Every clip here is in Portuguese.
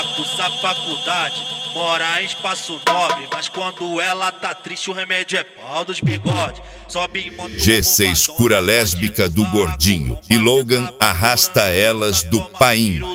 Ela cursa faculdade, mora em espaço 9, mas quando ela tá triste o remédio é pau dos bigodes. Sobe em moto G6 cura lésbica do gordinho e Logan arrasta elas do painho.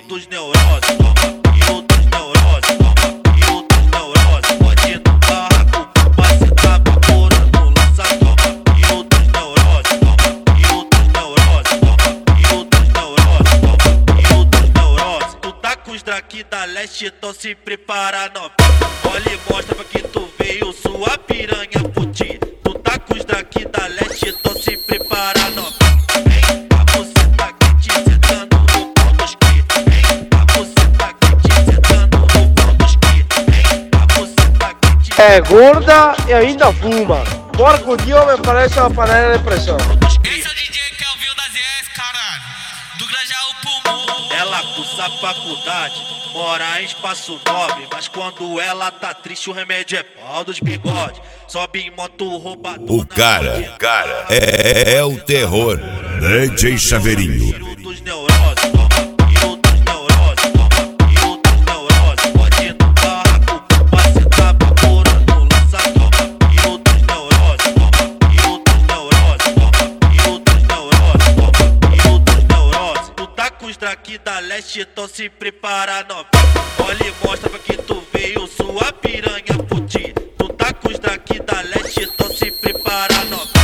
Aqui da leste, então se prepara, não. Olha e mostra pra que tu veio, sua piranha puti. Tu tá com os daqui da leste, então se prepara, não. Vem, a você tá quente, sentando no pau dos que. Vem, a você tá quente, sentando no pau dos que. Vem, a você tá quente. É gorda e ainda fuma. Porco Dio me parece uma panela de pressão. Esse é o DJ Kelvin da ZS, caralho. Do Grajaú Pulmão. Ela cursa faculdade, mora em espaço 9, mas quando ela tá triste o remédio é pau dos bigodes. Sobe em moto roubadona. O cara é o terror. DJ Chaveirinho. Tiro dos neuroses, toma, tiro dos neuroses, toma, tiro dos neuroses. Pode no barraco, passe tá vaporando, lança, toma, tiro dos neuroses, toma, tiro dos neuroses, toma, tiro dos neuroses, toma, tiro dos neuroses. Tu tá com os daqui da leste, então se prepara, não. Olha e mostra pra que tu veio, sua piranha puti. Tu tá com os daqui da leste, então se prepara, não.